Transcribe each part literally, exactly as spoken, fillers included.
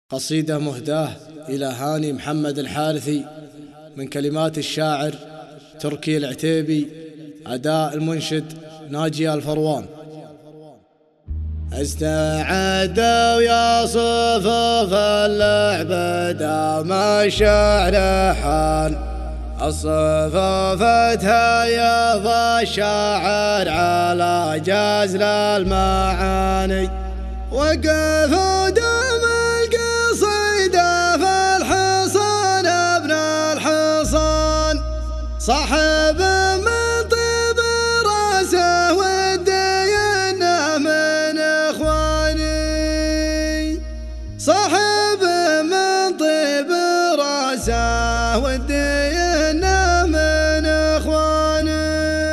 قصيدة مهداة إلى هاني محمد الحارثي من كلمات الشاعر تركي العتيبي، أداء المنشد ناجي الفروان. استعدوا يا صفوف اللعب دام الشعر حان، الصفوف تهيض الشاعر على جزل المعاني، وقفوا دام القصيدة في الحصان ابن الحصان، صاحب من طيب راسه والدينه من اخواني، صاحب من طيب راسه والدينه من اخواني.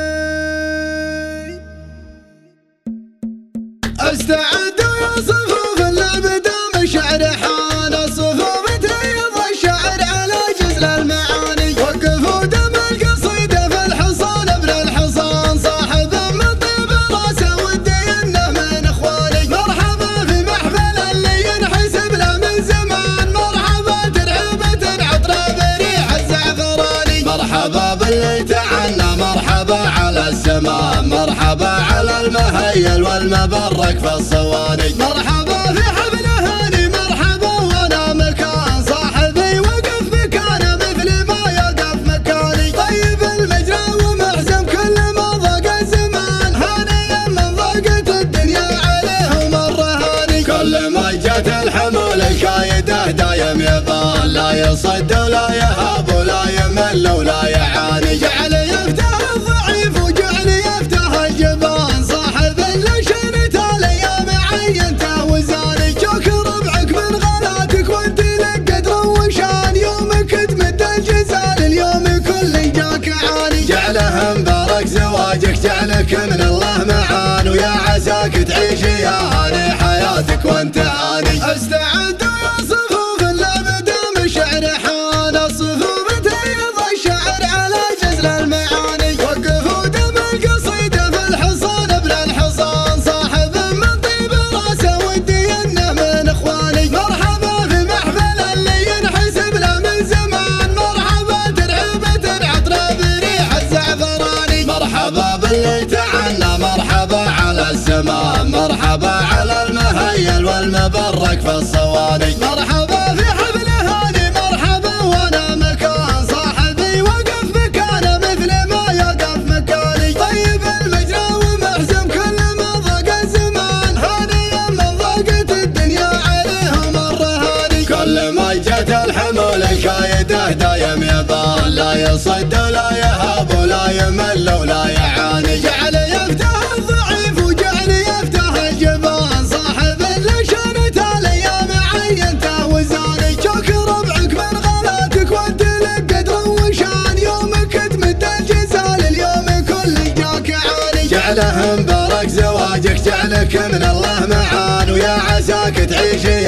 استعدوا يا صفوف اللعب دام الشعر حان، الصفوف تهيض الشعر على جزل المعاني، وقفوا دام القصيدة في الحصان ابن الحصان، صاحب من طيب راسه والدينه من اخواني. مرحبا في محفل اللي ينحسب له من زمان، مرحبا ترحيبة عطره بريح الزعفراني، مرحبا باللي تعنى، مرحبا على السماء، مرحبا على المهيل والمبرك في الصواني، مرحبا في حفل هاني، مرحبا وانا مكان صاحبي وقف مكانه مثل ما يقف مكاني، طيب المجرى ومحزم كل ما ضاق الزمان، هانيا من ضاقت الدنيا عليه ومر هاني، كل ما جت الحمول الكايده دايم يبان، لا يصد ولا يهاب ولا يمل ولا يعاني، جعل يفتح الضعيف وجعل يفتح الجبان، صاحب اللشنة الايام عينته وزاني، جوك ربعك من غلاتك وانت لك قدر وشان، يومك تمد الجزال اليوم كل جاك عاني، جعله مبارك زواجك جعلك من الله معان، ويا عساك تعيش يا هاني حياتك وانت هاني. استعدوا يا صفوف اللعب دام الشعر حان، الصفوف تهيض الشعر على جزل المعاني، وقفوا دام القصيدة في الحصان ابن الحصان، صاحب من طيب راسه والدينه من اخواني، مرحبا في محفل اللي ينحسب له من زمان، مرحبا ترحيبة عطره بريح الزعفراني، مرحبا باللي تعنى، مرحبا على السماء، مرحبا على المهيل والمبرك في الصواني، مرحبا في حفل هاني، مرحبا وانا مكان صاحبي وقف مكانه مثل ما يقف مكاني، طيب المجرى ومحزم كل ما ضاق الزمان، هانيا من ضاقت الدنيا عليه ومر هاني، كل ما جت الحمول الكايده دايم يبان، لا يصد ولا يهاب ولا يمل ولا يعاني، جعل يفتح الضعيف وجعل يفتح الجبان، صاحب اللشنة الايام عينته وزاني، جوك ربعك من غلاتك وانت لك قدر وشان، يومك تمد الجزال اليوم كل جاك عاني، جعله مبارك زواجك جعلك من الله معان، ويا عساك تعيش